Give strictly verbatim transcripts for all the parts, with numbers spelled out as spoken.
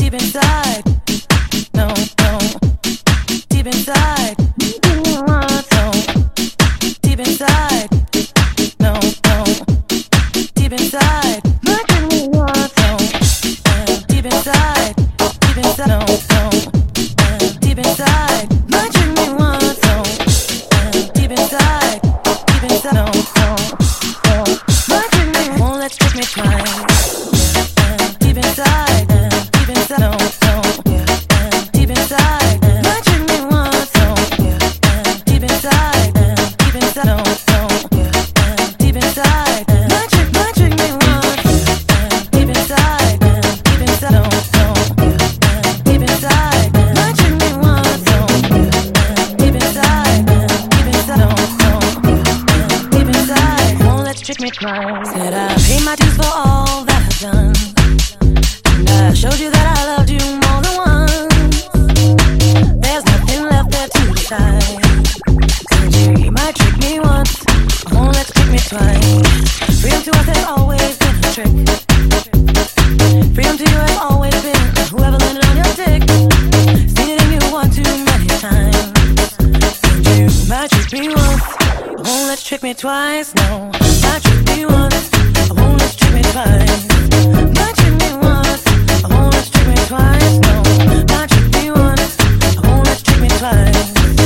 deep inside. No, no, deep inside. No, deep inside. No, no, deep inside. No, deep inside. Deep inside. No, no, deep inside. Might trick me once. No, deep inside. Deep inside. No, no, might trick me. Won't let you trick me twice. Deep inside. Deep inside. No, no, deep inside. Might trick me once. No, deep inside. Deep inside. No, no, deep inside. Might trick, might trick me once. Deep inside. Deep inside. No, no, deep inside. Might trick me once. No, deep inside. Deep inside. No, no, deep inside. Won't let you trick me twice. Said I paid my dues for all that I've done, and I showed you that I loved you more than once. There's nothing left there to decide. Said you might trick me once, I won't let you trick me twice. Freedom to us has always been a trick. Freedom to you has always been whoever landed on your dick. Seen it in you one too many times. Said you might trick me once, I won't let you trick me twice. No, might trick me once, I won't let you trick me twice. Might trick me once, I won't let you trick me twice. No, might trick me once, I won't let you trick me twice.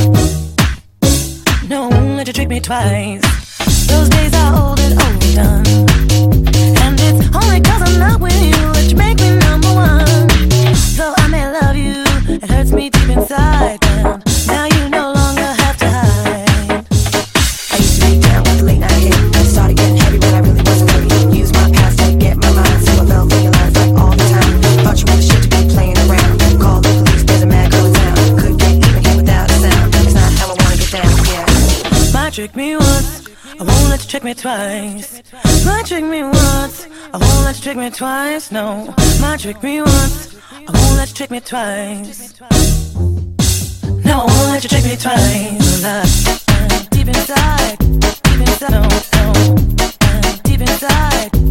No, won't let you trick me twice. Those days are old and overdone, and it's only 'cause I'm not with you that you make me number one. Though I may love you, it hurts me deep inside. Down. Now you no longer have to hide. I used to be down with the late night hit. It started getting heavy when I really wasn't ready. Use my past to get my mind, so I fell for your lies like all the time. Thought you were the shit to be playing around. Call the police, there's a mad girl in town. Couldn't get even here without a sound. It's not how I wanna get down, yeah. Might trick me once, I won't let you trick me twice. Might trick me once, I won't let you trick me twice. No, might trick me once, I won't let you trick me twice. No, I won't let you trick me twice. Deep inside, deep inside, no, no, deep inside.